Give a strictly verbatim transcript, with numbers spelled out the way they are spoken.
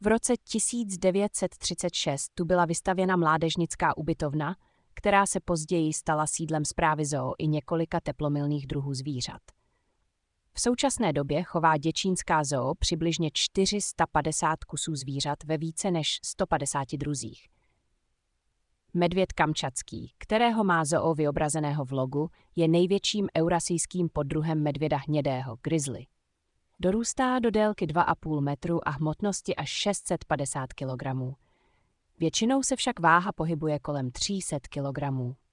V roce tisíc devět set třicet šest tu byla vystavěna mládežnická ubytovna, která se později stala sídlem správy zoo i několika teplomilných druhů zvířat. V současné době chová děčínská zoo přibližně čtyři sta padesát kusů zvířat ve více než sto padesáti druzích. Medvěd kamčatský, kterého má zoo vyobrazeného v logu, je největším eurasijským poddruhem medvěda hnědého, grizzly. Dorůstá do délky dva a půl metru a hmotnosti až šest set padesát kilogramů. Většinou se však váha pohybuje kolem tří set kilogramů.